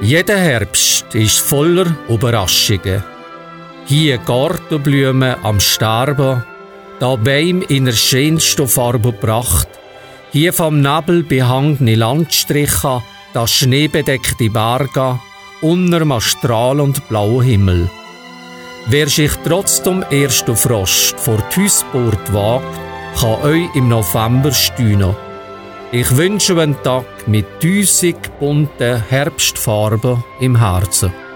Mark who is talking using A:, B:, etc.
A: Jeder Herbst ist voller Überraschungen. Hier Gartenblumen am Sterben, da Bäume in der schönsten Farbe gebracht, hier vom Nebel behangene Landstriche, da schneebedeckte Berge, unter einem strahlend blauen Himmel. Wer sich trotz dem ersten Frost vor die Hausbord wagt, kann euch im November steuern. Ich wünsche einen Tag mit 1000 bunten Herbstfarben im Herzen.